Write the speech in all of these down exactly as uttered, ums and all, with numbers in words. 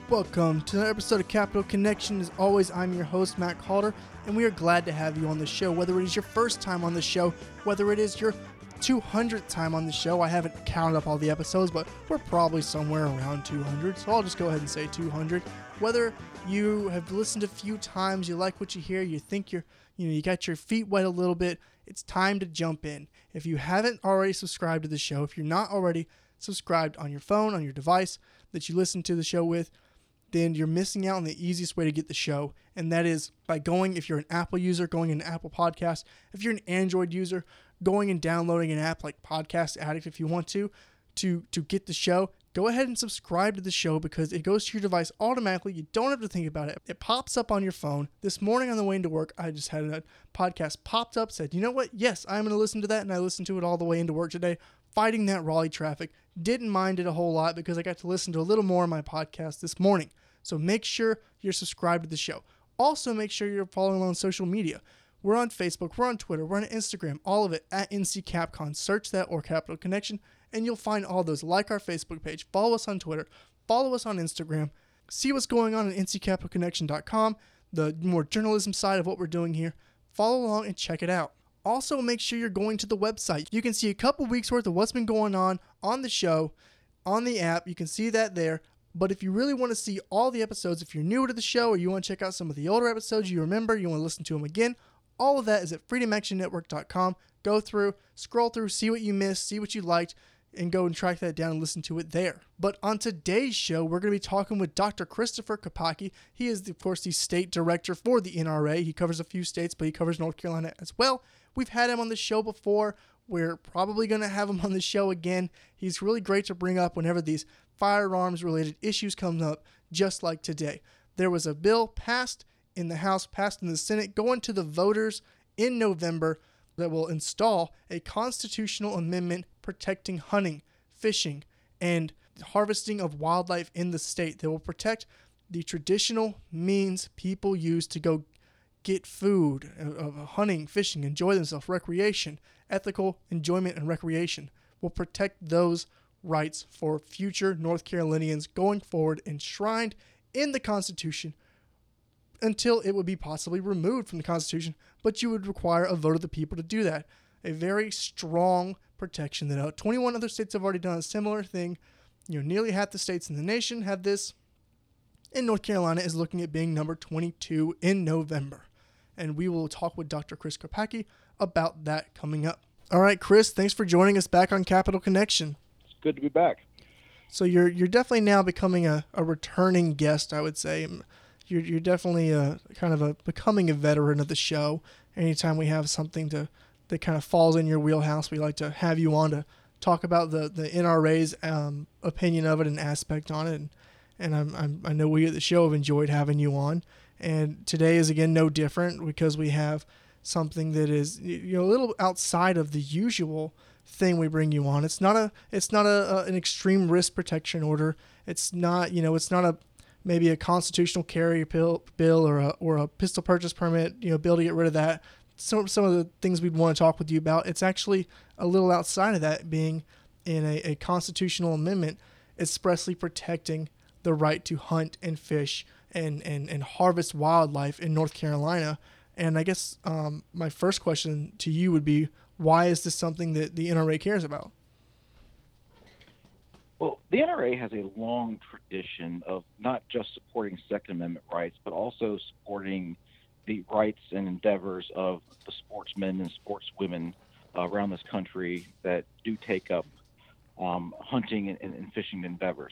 Welcome to another episode of Capital Connection. As always, I'm your host, Matt Calder, and we are glad to have you on the show. Whether it is your first time on the show, whether it is your two hundredth time on the show, I haven't counted up all the episodes, but we're probably somewhere around two hundred, so I'll just go ahead and say two hundred. Whether you have listened a few times, you like what you hear, you think you're, you know, you got your feet wet a little bit, it's time to jump in. If you haven't already subscribed to the show, if you're not already subscribed on your phone, on your device that you listen to the show with, then you're missing out on the easiest way to get the show, and that is by going, if you're an Apple user, going into Apple Podcasts. If you're an Android user, going and downloading an app like Podcast Addict if you want to, to, to get the show. Go ahead and subscribe to the show because it goes to your device automatically. You don't have to think about it. It pops up on your phone. This morning on the way into work, I just had a podcast popped up, said, you know what? Yes, I'm going to listen to that, and I listened to it all the way into work today, fighting that Raleigh traffic. Didn't mind it a whole lot because I got to listen to a little more of my podcast this morning. So make sure you're subscribed to the show. Also, make sure you're following along on social media. We're on Facebook, we're on Twitter, we're on Instagram, all of it at N C Capcon. Search that or Capital Connection, and you'll find all those. Like our Facebook page, follow us on Twitter, follow us on Instagram, see what's going on at N C Capital Connection dot com, the more journalism side of what we're doing here. Follow along and check it out. Also, make sure you're going to the website. You can see a couple weeks worth of what's been going on on the show, on the app. You can see that there. But if you really want to see all the episodes, if you're new to the show or you want to check out some of the older episodes you remember, you want to listen to them again, all of that is at freedom action network dot com. Go through, scroll through, see what you missed, see what you liked, and go and track that down and listen to it there. But on today's show, we're going to be talking with Doctor Christopher Kopacki. He is, of course, the state director for the N R A. He covers a few states, but he covers North Carolina as well. We've had him on the show before. We're probably going to have him on the show again. He's really great to bring up whenever these firearms-related issues come up, just like today. There was a bill passed in the House, passed in the Senate, going to the voters in November that will install a constitutional amendment protecting hunting, fishing, and harvesting of wildlife in the state that will protect the traditional means people use to go get food, of hunting, fishing, enjoy themselves, recreation, ethical enjoyment and recreation, will protect those rights for future North Carolinians going forward, enshrined in the Constitution until it would be possibly removed from the Constitution, but you would require a vote of the people to do that. A very strong protection that uh, twenty-one other states have already done a similar thing. You know, nearly half the states in the nation have this, and North Carolina is looking at being number twenty-two in November. And we will talk with Doctor Chris Kopacki about that coming up. All right, Chris, thanks for joining us back on Capital Connection. It's good to be back. So you're you're definitely now becoming a, a returning guest, I would say. You're you're definitely a, kind of a becoming a veteran of the show. Anytime we have something to that kind of falls in your wheelhouse, we like to have you on to talk about the, the N R A's um, opinion of it and aspect on it. And, and I'm, I'm, I know we at the show have enjoyed having you on. And today is, again, no different because we have something that is, you know, a little outside of the usual thing we bring you on. It's not a, it's not a, a an extreme risk protection order. It's not, you know, it's not a maybe a constitutional carry bill, bill or a or a pistol purchase permit, you know, bill to get rid of that. Some some of the things we'd want to talk with you about. It's actually a little outside of that, being in a, a constitutional amendment expressly protecting the right to hunt and fish and, and, and harvest wildlife in North Carolina. And I guess um, my first question to you would be, why is this something that the N R A cares about? Well, the N R A has a long tradition of not just supporting Second Amendment rights, but also supporting the rights and endeavors of the sportsmen and sportswomen uh, around this country that do take up um, hunting and, and fishing endeavors.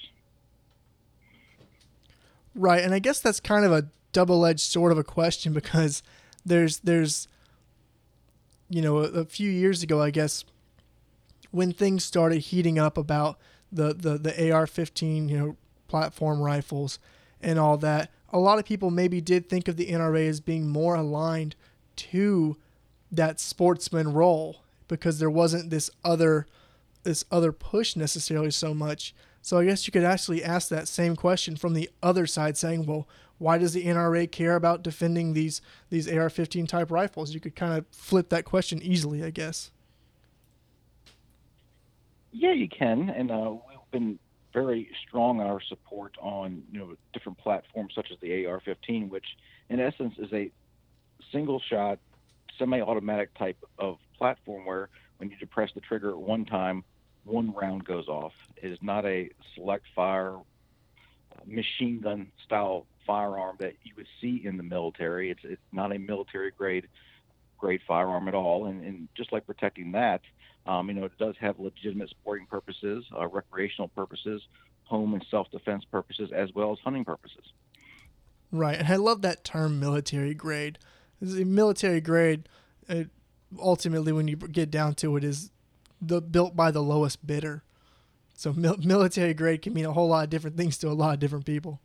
Right, and I guess that's kind of a double-edged sort of a question because there's, there's you know, a, a few years ago, I guess, when things started heating up about the, the, the A R fifteen, you know, platform rifles and all that, a lot of people maybe did think of the N R A as being more aligned to that sportsman role because there wasn't this other this other push necessarily so much. So I guess you could actually ask that same question from the other side, saying, well, why does the N R A care about defending these these A R fifteen type rifles? You could kind of flip that question easily, I guess. Yeah, you can. And uh, we've been very strong on our support on you know different platforms such as the A R fifteen, which in essence is a single shot, semi-automatic type of platform where when you depress the trigger at one time, one round goes off. It is not a select fire machine gun style firearm that you would see in the military. It's it's not a military grade grade firearm at all. And, and just like protecting that, um, you know, it does have legitimate sporting purposes, uh, recreational purposes, home and self-defense purposes, as well as hunting purposes. Right, and I love that term, military grade. Military grade, it, ultimately, when you get down to it, is the built by the lowest bidder. So mil- military grade can mean a whole lot of different things to a lot of different people.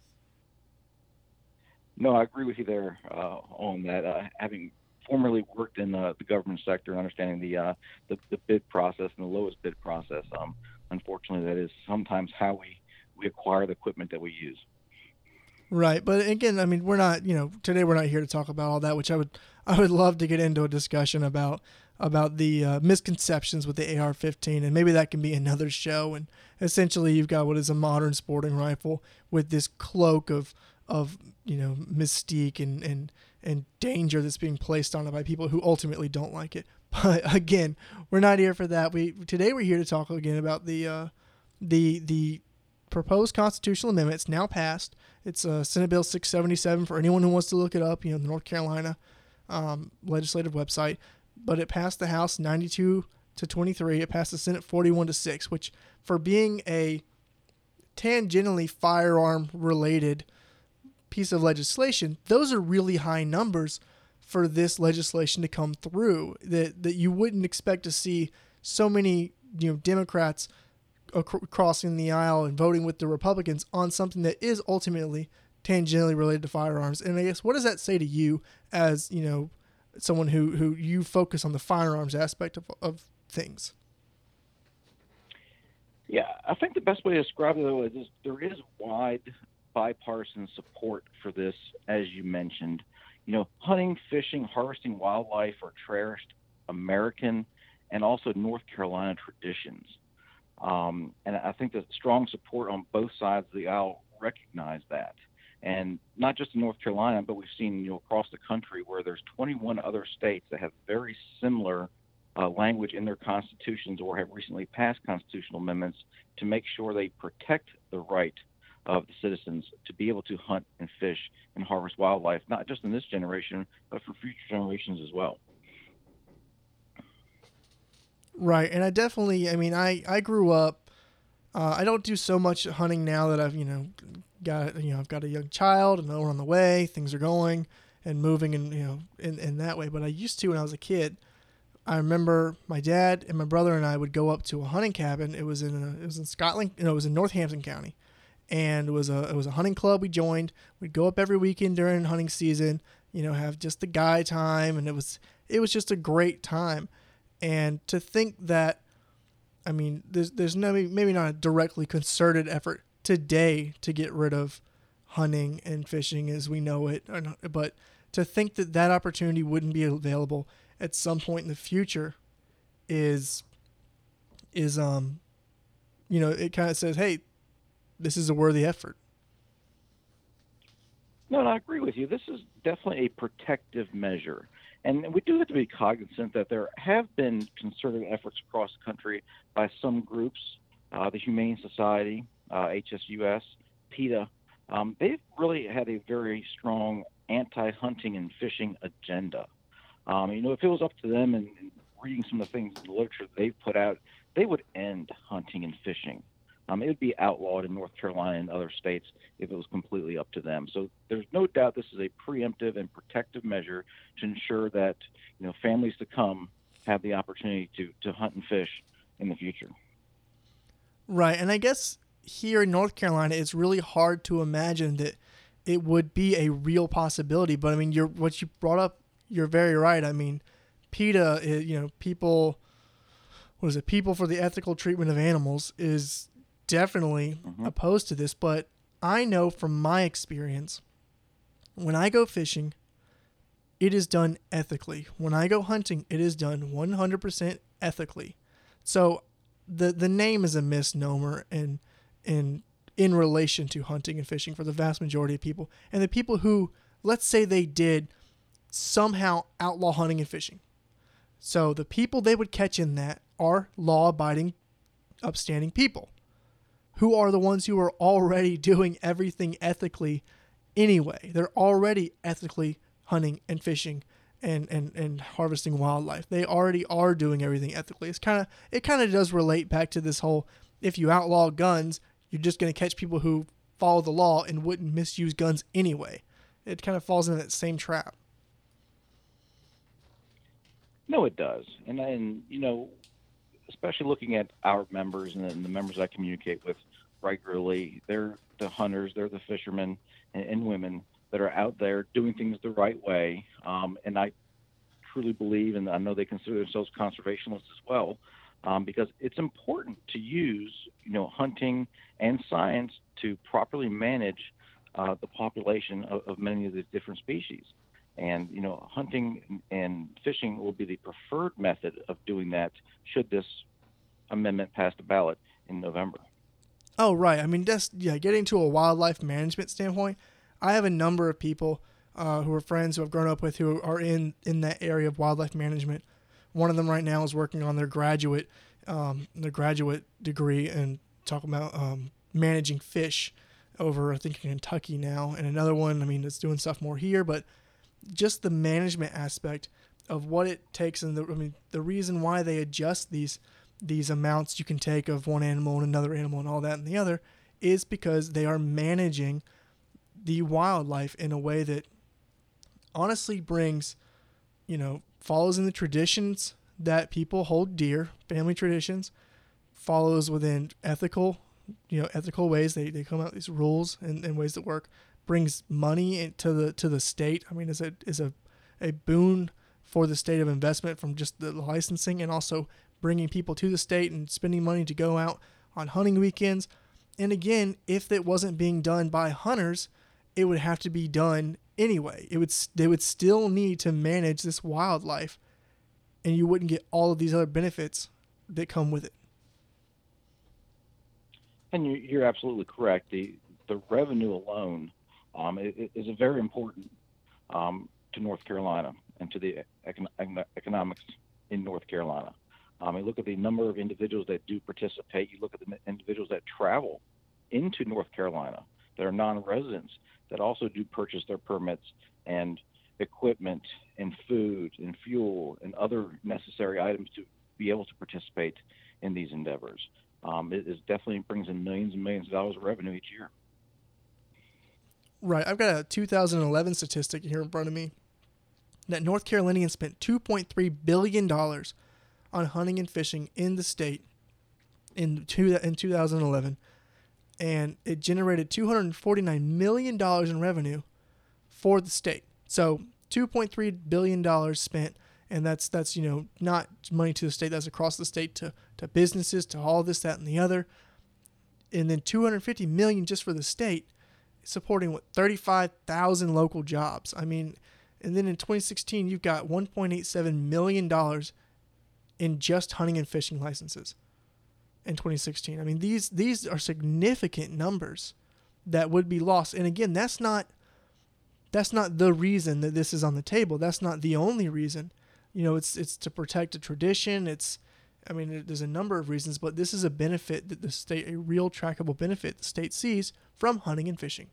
No, I agree with you there uh, on that. Uh, having formerly worked in uh, the government sector and understanding the, uh, the the bid process and the lowest bid process, um, unfortunately, that is sometimes how we, we acquire the equipment that we use. Right, but again, I mean, we're not, you know, today we're not here to talk about all that, which I would, I would love to get into a discussion about, about the uh, misconceptions with the A R fifteen, and maybe that can be another show. And essentially, you've got what is a modern sporting rifle with this cloak of, of you know, mystique and and and danger that's being placed on it by people who ultimately don't like it. But again, we're not here for that. We today we're here to talk again about the, uh, the the proposed constitutional amendment. It's now passed. It's uh, Senate Bill six seventy-seven for anyone who wants to look it up, you know, the North Carolina um, legislative website. But it passed the House ninety-two to twenty-three. It passed the Senate forty-one to six, which for being a tangentially firearm-related piece of legislation, those are really high numbers for this legislation to come through, that, that you wouldn't expect to see so many, you know, Democrats crossing the aisle and voting with the Republicans on something that is ultimately tangentially related to firearms. And I guess, what does that say to you as, you know, someone who, who you focus on the firearms aspect of, of things? Yeah, I think the best way to describe it, though, is there is wide bipartisan support for this, as you mentioned. You know, hunting, fishing, harvesting wildlife are cherished American and also North Carolina traditions. Um, and I think that strong support on both sides of the aisle recognize that. And not just in North Carolina, but we've seen, you know, across the country where there's twenty-one other states that have very similar uh, language in their constitutions or have recently passed constitutional amendments to make sure they protect the right of the citizens to be able to hunt and fish and harvest wildlife, not just in this generation, but for future generations as well. Right, and I definitely, I mean, I, I grew up, uh, I don't do so much hunting now that I've, you know, got, you know, I've got a young child and we're on the way, things are going and moving and, you know, in, in that way. But I used to when I was a kid. I remember my dad and my brother and I would go up to a hunting cabin. It was in, a, it was in Scotland, you know, it was in Northampton County. And it was a, it was a hunting club we joined. We'd go up every weekend during hunting season, you know, have just the guy time. And it was, it was just a great time. And to think that, I mean, there's there's no maybe not a directly concerted effort today to get rid of hunting and fishing as we know it, but to think that that opportunity wouldn't be available at some point in the future is is um, you know, it kind of says, hey, this is a worthy effort. No, and I agree with you. This is definitely a protective measure. And we do have to be cognizant that there have been concerted efforts across the country by some groups, uh, the Humane Society, uh, H S U S, PETA. Um, they've really had a very strong anti-hunting and fishing agenda. Um, you know, if it was up to them and, and reading some of the things in the literature they've put out, they would end hunting and fishing. Um, it would be outlawed in North Carolina and other states if it was completely up to them. So there's no doubt this is a preemptive and protective measure to ensure that, you know, families to come have the opportunity to, to hunt and fish in the future. Right. And I guess here in North Carolina, it's really hard to imagine that it would be a real possibility. But I mean, you're, what you brought up, you're very right. I mean, PETA, is, you know, people, what is it? People for the Ethical Treatment of Animals is definitely mm-hmm. opposed to this, but I know from my experience, when I go fishing, it is done ethically. When I go hunting, it is done one hundred percent ethically. So the the name is a misnomer, and in in relation to hunting and fishing for the vast majority of people. And the people who, let's say they did somehow outlaw hunting and fishing. So the people they would catch in that are law-abiding, upstanding people who are the ones who are already doing everything ethically anyway. They're already ethically hunting and fishing and, and, and harvesting wildlife. They already are doing everything ethically. It's kind of it kind of does relate back to this whole, if you outlaw guns, you're just going to catch people who follow the law and wouldn't misuse guns anyway. It kind of falls into that same trap. No, it does. And, and you know, especially looking at our members and the, and the members I communicate with regularly, they're the hunters, they're the fishermen and, and women that are out there doing things the right way. Um, and I truly believe, and I know they consider themselves conservationists as well, um, because it's important to use, you know, hunting and science to properly manage uh, the population of, of many of the different species. And, you know, hunting and fishing will be the preferred method of doing that should this amendment pass the ballot in November. Oh, right. I mean, just, yeah, getting to a wildlife management standpoint, I have a number of people uh, who are friends who I've grown up with who are in, in that area of wildlife management. One of them right now is working on their graduate um, their graduate degree and talking about um, managing fish over, I think, in Kentucky now. And another one, I mean, it's doing stuff more here, but just the management aspect of what it takes. And the, I mean, the reason why they adjust these these amounts you can take of one animal and another animal and all that and the other is because they are managing the wildlife in a way that honestly brings, you know, follows in the traditions that people hold dear, family traditions, follows within ethical, you know, ethical ways. They, they come out with these rules and, and ways that work, brings money into the, to the state. I mean, is a, is a, a boon for the state of investment from just the licensing and also bringing people to the state and spending money to go out on hunting weekends. And again, if it wasn't being done by hunters, it would have to be done anyway. It would they would still need to manage this wildlife, and you wouldn't get all of these other benefits that come with it. And you, you're absolutely correct. The the revenue alone um, is, is a very important um, to North Carolina and to the econ- economics in North Carolina. Um, you look at the number of individuals that do participate. You look at the individuals that travel into North Carolina that are non-residents that also do purchase their permits and equipment and food and fuel and other necessary items to be able to participate in these endeavors. Um, it is definitely brings in millions and millions of dollars of revenue each year. Right. I've got a two thousand eleven statistic here in front of me that North Carolinians spent two point three billion dollars on hunting and fishing in the state in, two, in two thousand eleven, and it generated two hundred forty-nine million dollars in revenue for the state. So two point three billion dollars spent, and that's, that's you know, not money to the state, that's across the state to, to businesses, to all this, that, and the other. And then two hundred fifty million dollars just for the state, supporting, what, thirty-five thousand local jobs. I mean, and then in twenty sixteen, you've got one point eight seven million dollars in just hunting and fishing licenses in twenty sixteen. I mean, these these are significant numbers that would be lost. And again, that's not that's not the reason that this is on the table. That's not the only reason. You know, it's it's to protect a tradition. It's, I mean, there's a number of reasons, but this is a benefit that the state, a real trackable benefit the state sees from hunting and fishing.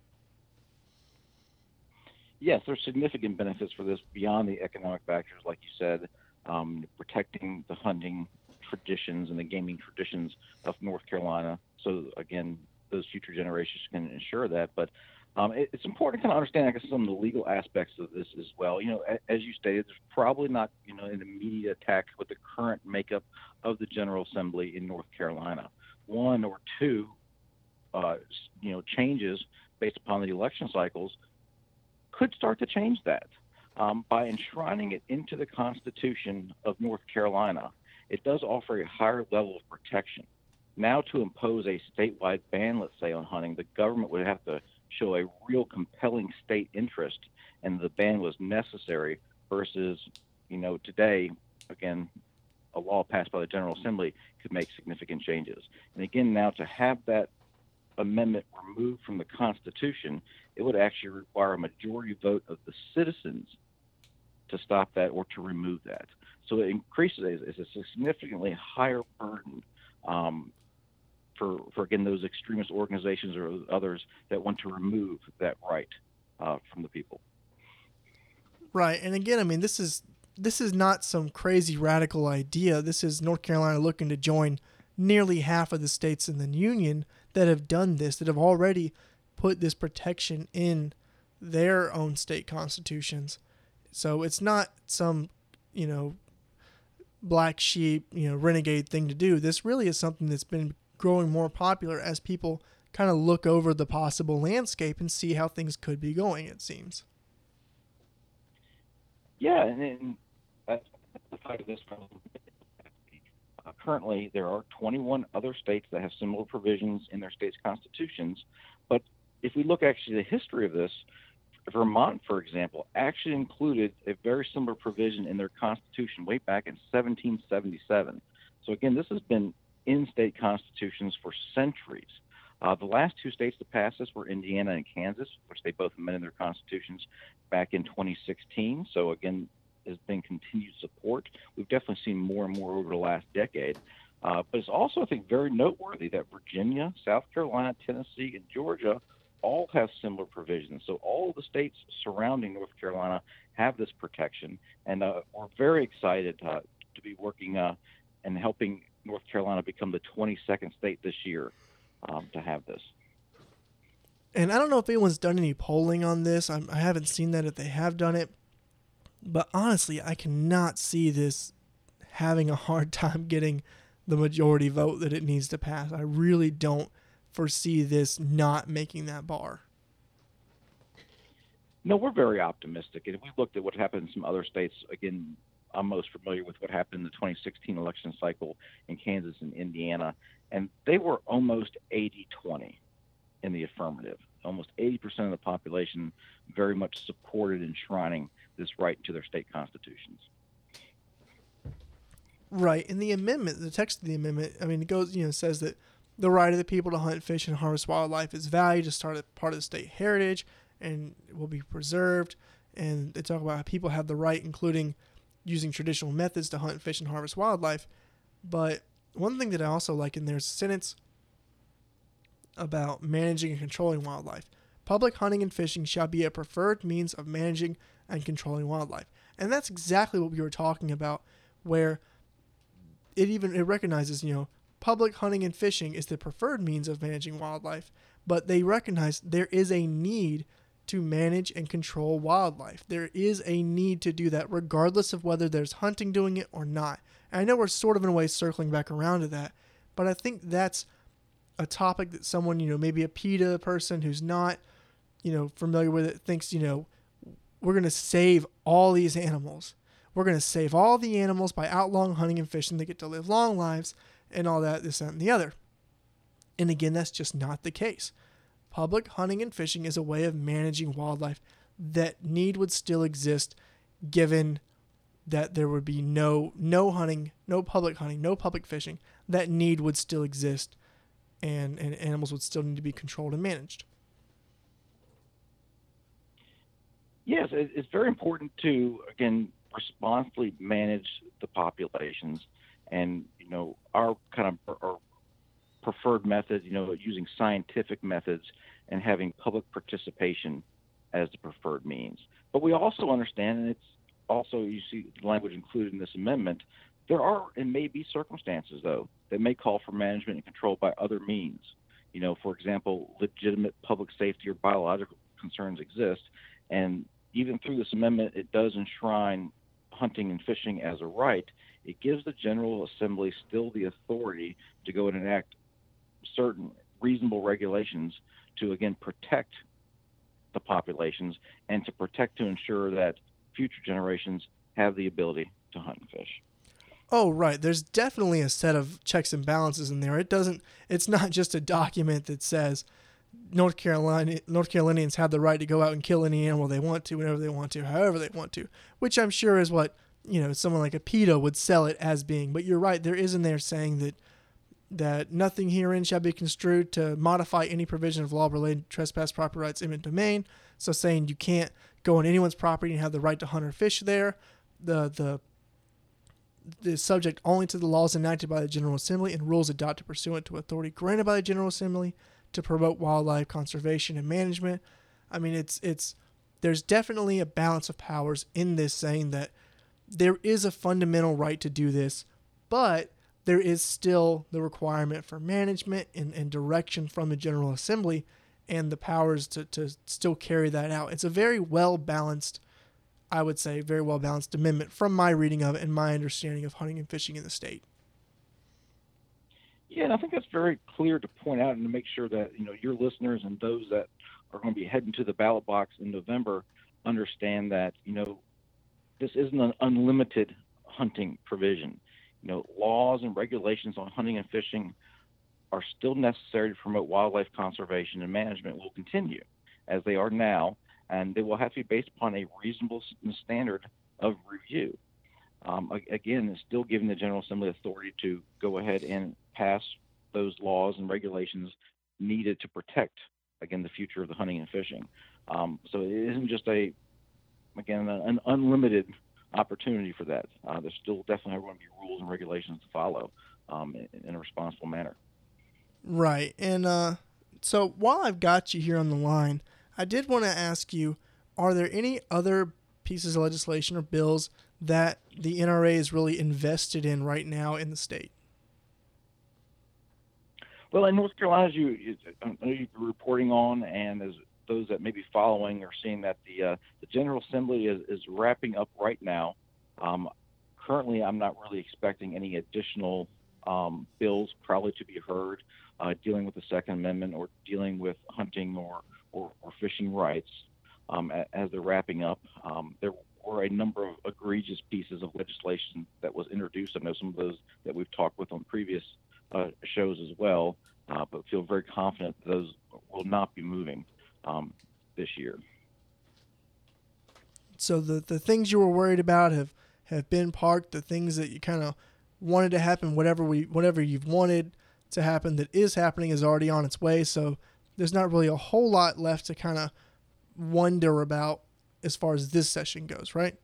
Yes, there's significant benefits for this beyond the economic factors, like you said, um, protecting the hunting traditions and the gaming traditions of North Carolina. So again, those future generations can ensure that. But um, it, it's important to kind of understand, I guess, some of the legal aspects of this as well. You know, a, as you stated, there's probably not, you know, an immediate attack with the current makeup of the General Assembly in North Carolina. One or two, uh, you know, changes based upon the election cycles could start to change that. Um, by enshrining it into the Constitution of North Carolina, it does offer a higher level of protection. Now, to impose a statewide ban, let's say, on hunting, the government would have to show a real compelling state interest, and the ban was necessary versus, you know, today, again, a law passed by the General Assembly could make significant changes. And again, now to have that amendment removed from the Constitution, it would actually require a majority vote of the citizens to stop that or to remove that. So it increases, it's a significantly higher burden um, for, for, again, those extremist organizations or others that want to remove that right uh, from the people. Right. And again, I mean, this is this is not some crazy radical idea. This is North Carolina looking to join nearly half of the states in the union that have done this, that have already put this protection in their own state constitutions. So it's not some, you know, black sheep, you know, renegade thing to do. This really is something that's been growing more popular as people kind of look over the possible landscape and see how things could be going, it seems. Yeah, and, and that's the fact of this problem. Uh, currently, there are twenty-one other states that have similar provisions in their states' constitutions. But if we look actually at the history of this, Vermont, for example, actually included a very similar provision in their constitution way back in seventeen seventy-seven. So again, this has been in state constitutions for centuries. Uh, the last two states to pass this were Indiana and Kansas, which they both amended their constitutions back in twenty sixteen. So again, there's been continued support. We've definitely seen more and more over the last decade. Uh, but it's also, I think, very noteworthy that Virginia, South Carolina, Tennessee, and Georgia all have similar provisions. So all of the states surrounding North Carolina have this protection. And uh, we're very excited uh, to be working uh, and helping North Carolina become the twenty-second state this year um, to have this. And I don't know if anyone's done any polling on this. I'm, I haven't seen that if they have done it. But honestly, I cannot see this having a hard time getting the majority vote that it needs to pass. I really don't foresee this not making that bar. No, we're very optimistic. And if we looked at what happened in some other states, again, I'm most familiar with what happened in the twenty sixteen election cycle in Kansas and Indiana, and they were almost eighty twenty in the affirmative. Almost eighty percent of the population very much supported enshrining this right into their state constitutions. Right. In the amendment, the text of the amendment, I mean, it goes, you know, says that the right of the people to hunt, fish, and harvest wildlife is valued as start part of the state heritage and will be preserved. And they talk about how people have the right, including using traditional methods to hunt, fish, and harvest wildlife. But one thing that I also like in there is a sentence about managing and controlling wildlife. Public hunting and fishing shall be a preferred means of managing and controlling wildlife. And that's exactly what we were talking about, where it even it recognizes, you know, public hunting and fishing is the preferred means of managing wildlife, but they recognize there is a need to manage and control wildlife. There is a need to do that regardless of whether there's hunting doing it or not. And I know we're sort of in a way circling back around to that, but I think that's a topic that someone, you know, maybe a PETA person who's not, you know, familiar with it thinks, you know, we're going to save all these animals. We're going to save all the animals by outlawing hunting and fishing. They get to live long lives and all that, this, that, and the other. And again, that's just not the case. Public hunting and fishing is a way of managing wildlife that need would still exist given that there would be no no hunting, no public hunting, no public fishing. That need would still exist, and, and animals would still need to be controlled and managed. Yes, it's very important to, again, responsibly manage the populations. And, you know, our kind of our preferred method, you know, using scientific methods and having public participation as the preferred means. But we also understand, and it's also, you see the language included in this amendment, there are and may be circumstances, though, that may call for management and control by other means. You know, for example, legitimate public safety or biological concerns exist. And even through this amendment, it does enshrine hunting and fishing as a right. It gives the General Assembly still the authority to go and enact certain reasonable regulations to, again, protect the populations and to protect, to ensure that future generations have the ability to hunt and fish. Oh, right. There's definitely a set of checks and balances in there. It doesn't, it's not just a document that says North Carolina, North Carolinians have the right to go out and kill any animal they want to, whenever they want to, however they want to, which I'm sure is what, you know, someone like a PETA would sell it as being. But you're right. There is in there saying that that nothing herein shall be construed to modify any provision of law related to trespass, property rights, eminent domain. So saying you can't go on anyone's property and have the right to hunt or fish there. The the the subject only to the laws enacted by the General Assembly and rules adopted pursuant to authority granted by the General Assembly to promote wildlife conservation and management. I mean, it's it's there's definitely a balance of powers in this, saying that there is a fundamental right to do this, but there is still the requirement for management and, and direction from the General Assembly and the powers to, to still carry that out. It's a very well-balanced, I would say, very well-balanced amendment from my reading of it and my understanding of hunting and fishing in the state. Yeah, and I think that's very clear to point out and to make sure that, you know, your listeners and those that are going to be heading to the ballot box in November understand that, you know, this isn't an unlimited hunting provision. You know, laws and regulations on hunting and fishing are still necessary to promote wildlife conservation and management will continue as they are now, and they will have to be based upon a reasonable standard of review. Um, again, it's still giving the General Assembly authority to go ahead and pass those laws and regulations needed to protect, again, the future of the hunting and fishing. Um, so it isn't just a, again, an unlimited opportunity for that. Uh, there's still definitely going to be rules and regulations to follow um, in, in a responsible manner. Right. And uh, so while I've got you here on the line, I did want to ask you, are there any other pieces of legislation or bills that the N R A is really invested in right now in the state? Well, in North Carolina, as you, I know you've been reporting on, and as those that may be following are seeing that the uh, the General Assembly is, is wrapping up right now. Um, currently, I'm not really expecting any additional um, bills probably to be heard uh, dealing with the Second Amendment or dealing with hunting or, or, or fishing rights um, as they're wrapping up. Um, there were a number of egregious pieces of legislation that was introduced. I know some of those that we've talked with on previous uh, shows as well, uh, but feel very confident that those will not be moving Um, this year. So the the things you were worried about have, have been parked. The things that you kind of wanted to happen, whatever we whatever you've wanted to happen that is happening is already on its way. So there's not really a whole lot left to kind of wonder about as far as this session goes, right?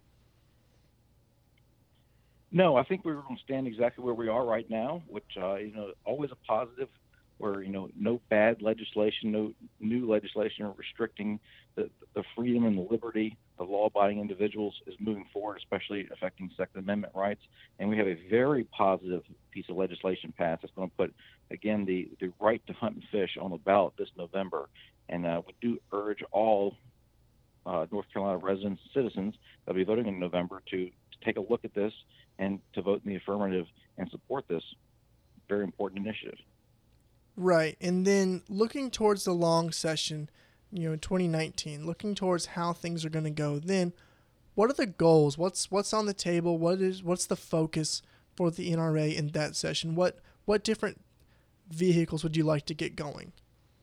No, I think we're going to stand exactly where we are right now, which uh, you know, always a positive. Where, you know, no bad legislation, no new legislation restricting the, the freedom and the liberty of law-abiding individuals is moving forward, especially affecting Second Amendment rights. And we have a very positive piece of legislation passed that's going to put, again, the, the right to hunt and fish on the ballot this November. And uh, we do urge all uh, North Carolina residents and citizens that will be voting in November to, to take a look at this and to vote in the affirmative and support this very important initiative. Right. And then looking towards the long session, you know, in twenty nineteen, looking towards how things are going to go, then what are the goals? What's what's on the table? What is what's the focus for the N R A in that session? What what different vehicles would you like to get going?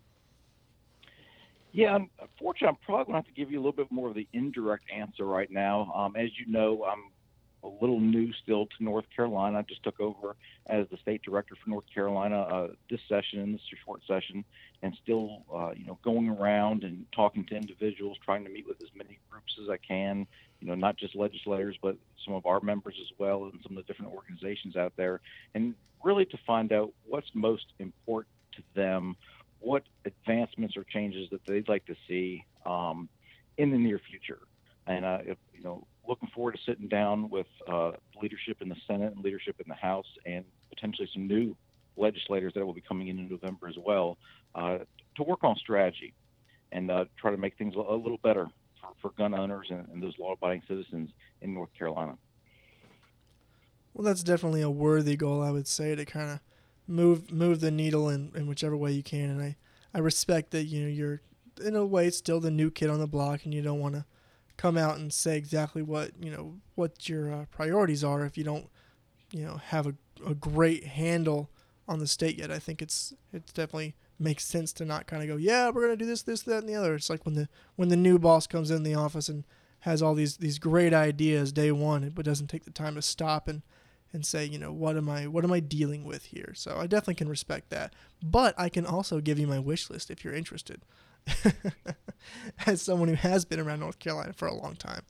Yeah, unfortunately, I'm probably going to have to give you a little bit more of the indirect answer right now. Um, as you know, I'm a little new still to North Carolina. I just took over as the state director for North Carolina uh, this session, in this short session, and still, uh, you know, going around and talking to individuals, trying to meet with as many groups as I can, you know, not just legislators, but some of our members as well and some of the different organizations out there, and really to find out what's most important to them, what advancements or changes that they'd like to see um, in the near future. And, uh, if, you know, looking forward to sitting down with uh, leadership in the Senate and leadership in the House and potentially some new legislators that will be coming in in November as well uh, to work on strategy and uh, try to make things a little better for, for gun owners and, and those law-abiding citizens in North Carolina. Well, that's definitely a worthy goal, I would say, to kind of move move the needle in, in whichever way you can. And I, I respect that, you know, you're in a way still the new kid on the block and you don't want to come out and say exactly what, you know, what your uh, priorities are if you don't, you know, have a, a great handle on the state yet. I think it's it's definitely makes sense to not kind of go, yeah, we're going to do this, this, that, and the other. It's like when the when the new boss comes in the office and has all these, these great ideas day one, but doesn't take the time to stop and, and say, you know, what am I what am I dealing with here? So I definitely can respect that. But I can also give you my wish list if you're interested. As someone who has been around North Carolina for a long time.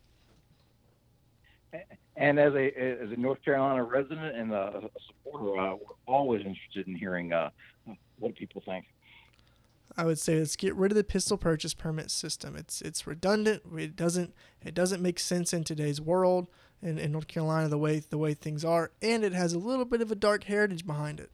And as a as a North Carolina resident and a, a supporter, uh, we're always interested in hearing uh, what people think. I would say let's get rid of the pistol purchase permit system. It's it's redundant. It doesn't it doesn't make sense in today's world in, in North Carolina the way the way things are, and it has a little bit of a dark heritage behind it.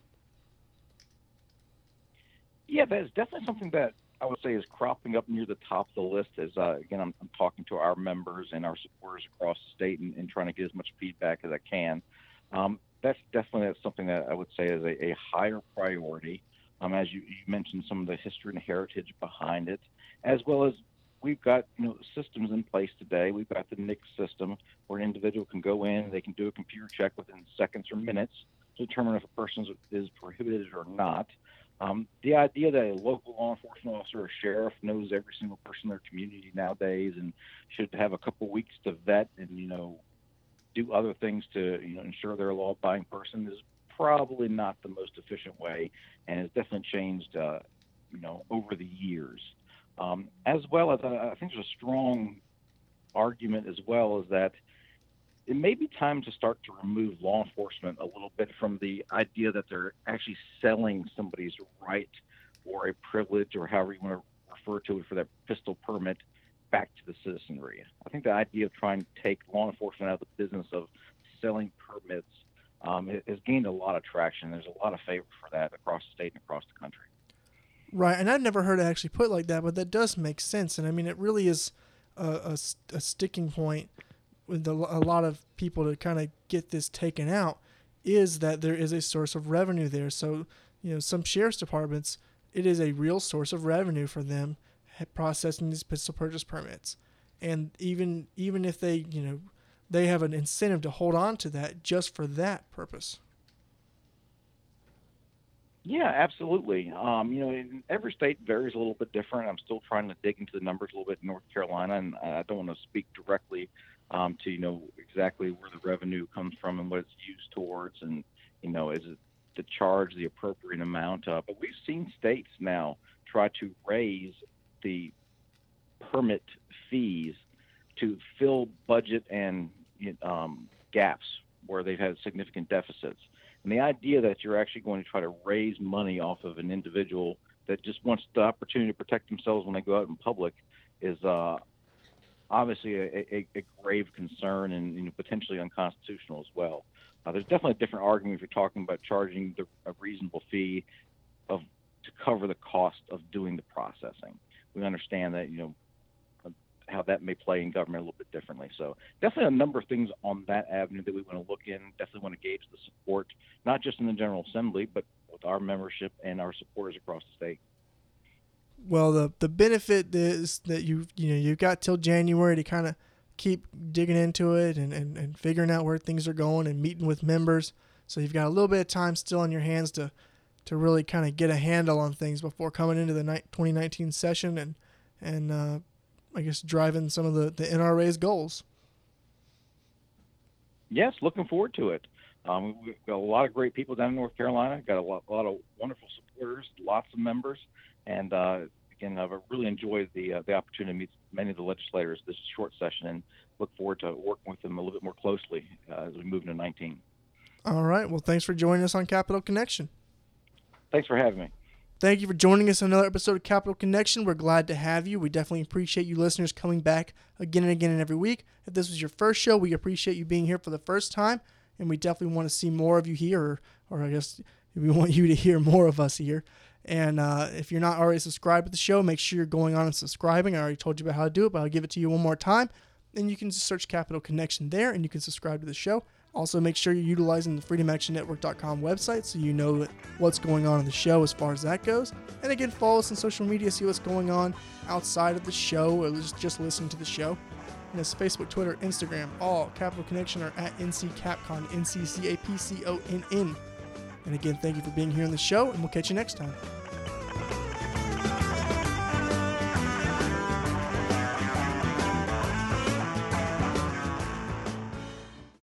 Yeah, that is definitely something that I would say is cropping up near the top of the list. As uh, again, I'm, I'm talking to our members and our supporters across the state and, and trying to get as much feedback as I can. Um, that's definitely that's something that I would say is a, a higher priority. Um, as you, you mentioned, some of the history and heritage behind it, as well as we've got you know systems in place today. We've got the N I C system where an individual can go in, they can do a computer check within seconds or minutes to determine if a person is prohibited or not. Um, the idea that a local law enforcement officer or sheriff knows every single person in their community nowadays and should have a couple weeks to vet and, you know, do other things to, you know, ensure they're a law-abiding person is probably not the most efficient way, and has definitely changed, uh, you know, over the years. Um, as well as, uh, I think there's a strong argument as well is that it may be time to start to remove law enforcement a little bit from the idea that they're actually selling somebody's right or a privilege or however you want to refer to it for that pistol permit back to the citizenry. I think the idea of trying to take law enforcement out of the business of selling permits um, has gained a lot of traction. There's a lot of favor for that across the state and across the country. Right, and I've never heard it actually put like that, but that does make sense. And I mean, it really is a, a, a sticking point with a lot of people to kind of get this taken out is that there is a source of revenue there. So, you know, some sheriff's departments, it is a real source of revenue for them processing these pistol purchase permits. And even even if they, you know, they have an incentive to hold on to that just for that purpose. Yeah, absolutely. Um, you know, in every state varies a little bit different. I'm still trying to dig into the numbers a little bit in North Carolina, and I don't want to speak directly um, to, you know, exactly where the revenue comes from and what it's used towards, and, you know, is it to charge the appropriate amount. Uh, but we've seen states now try to raise the permit fees to fill budget and um, gaps where they've had significant deficits. And the idea that you're actually going to try to raise money off of an individual that just wants the opportunity to protect themselves when they go out in public is uh, obviously a, a, a grave concern and, you know, potentially unconstitutional as well. Uh, there's definitely a different argument if you're talking about charging the, a reasonable fee of to cover the cost of doing the processing. We understand that, you know, how that may play in government a little bit differently. So definitely a number of things on that avenue that we want to look in, definitely want to gauge the support, not just in the General Assembly, but with our membership and our supporters across the state. Well, the the benefit is that you you know you've got till January to kind of keep digging into it and, and, and figuring out where things are going and meeting with members. So you've got a little bit of time still on your hands to to really kind of get a handle on things before coming into the twenty nineteen session and and uh, I guess driving some of the, the N R A's goals. Yes, looking forward to it. Um, we've got a lot of great people down in North Carolina, got a lot, a lot of wonderful supporters, lots of members, and uh, again, I've really enjoyed the uh, the opportunity to meet many of the legislators this short session and look forward to working with them a little bit more closely uh, as we move into nineteen. All right. Well, thanks for joining us on Capital Connection. Thanks for having me. Thank you for joining us on another episode of Capital Connection. We're glad to have you. We definitely appreciate you listeners coming back again and again and every week. If this was your first show, we appreciate you being here for the first time, and we definitely want to see more of you here, or, or I guess we want you to hear more of us here. And uh, if you're not already subscribed to the show, make sure you're going on and subscribing. I already told you about how to do it, but I'll give it to you one more time. And you can just search Capital Connection there, and you can subscribe to the show. Also, make sure you're utilizing the freedom action network dot com website so you know what's going on in the show as far as that goes. And again, follow us on social media, see what's going on outside of the show, or just, just listen to the show. And it's Facebook, Twitter, Instagram, all Capital Connection are at N C Capcon, N C C A P C O N N. And again, thank you for being here on the show, and we'll catch you next time.